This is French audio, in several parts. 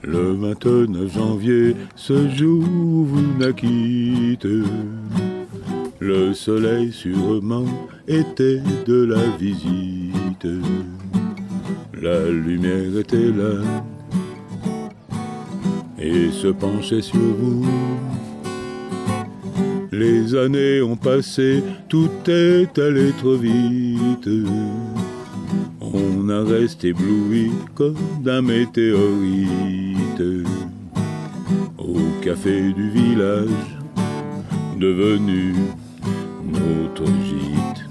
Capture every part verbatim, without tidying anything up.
Le vingt-neuf janvier, ce jour vous naquîtes. Le soleil sûrement était de la visite. La lumière était là et se penchait sur vous. Les années ont passé, tout est allé trop vite. On a resté ébloui comme d'un météorite. Au café du village, devenu notre gîte.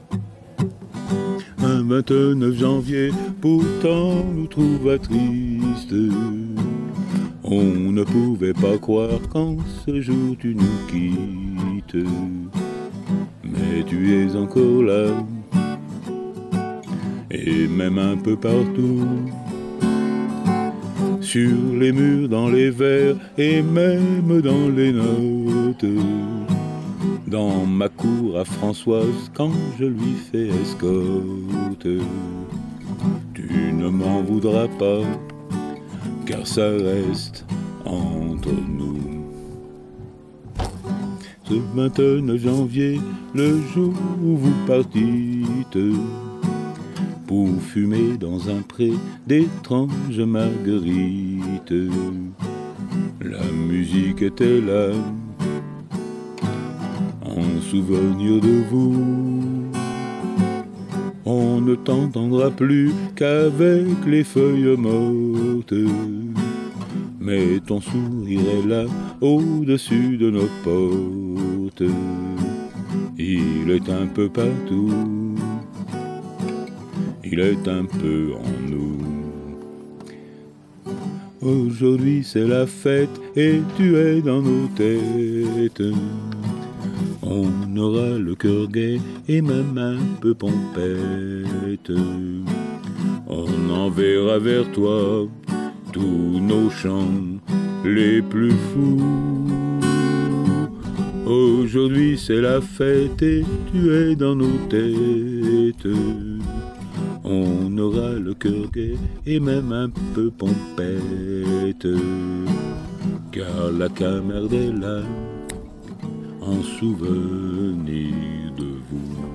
Un vingt-neuf janvier, pourtant nous trouva tristes. On ne pouvait pas croire qu'en ce jour tu nous quittes. Mais tu es encore là, et même un peu partout. Sur les murs, dans les verres, et même dans les notes. Dans ma cour à Françoise, quand je lui fais escorte. Tu ne m'en voudras pas, car ça reste entre nous. Ce vingt-neuf janvier, le jour où vous partîtes, pour fumer dans un pré d'étranges marguerites. La musique était là, en souvenir de vous. On ne t'entendra plus qu'avec les feuilles mortes, mais ton sourire est là, au-dessus de nos portes. Il est un peu partout, il est un peu en nous. Aujourd'hui c'est la fête et tu es dans nos têtes. On aura le cœur gai et même un peu pompette. On enverra vers toi tous nos chants les plus fous. Aujourd'hui c'est la fête et tu es dans nos têtes. On aura le cœur gai et même un peu pompette, car la Camarde est là, en souvenir de vous.